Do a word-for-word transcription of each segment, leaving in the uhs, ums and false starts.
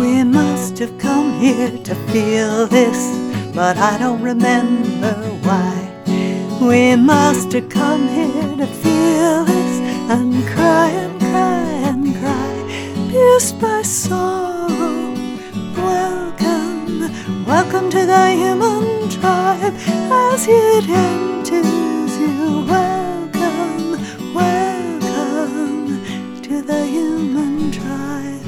We must have come here to feel this, but I don't remember why. We must have come here to feel this and cry and cry and cry, pierced by sorrow. Welcome, welcome to the human tribe as it enters you. Welcome, welcome to the human tribe.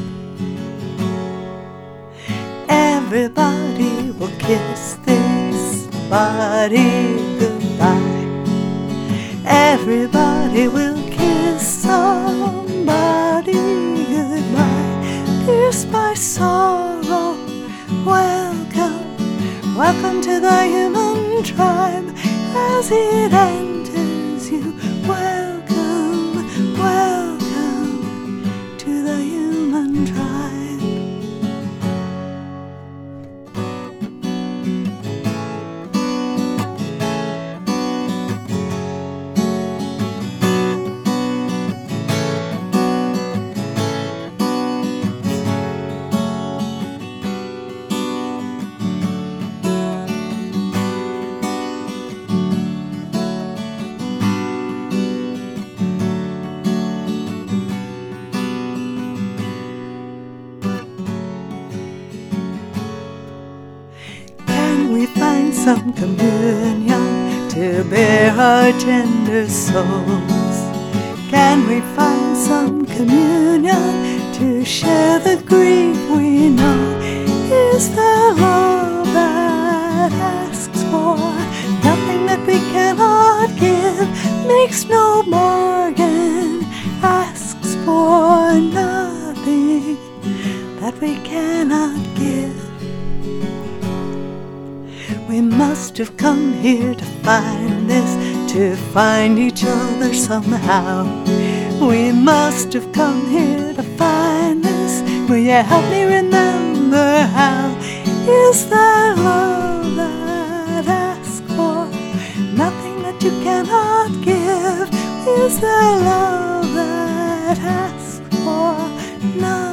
Everybody will kiss this body goodbye. Everybody will kiss somebody goodbye, pierced by sorrow. Welcome, welcome to the human tribe as it enters you. Welcome, welcome to the human tribe. We find some communion to bear our tender souls. Can we find some communion to share the grief we know? Is there love that asks for nothing that we cannot give, makes no bargain, asks for nothing that we cannot give? We must have come here to find this, to find each other somehow. We must have come here to find this. Will you help me remember how? Is there love that asks for nothing that you cannot give? Is there love that asks for nothing?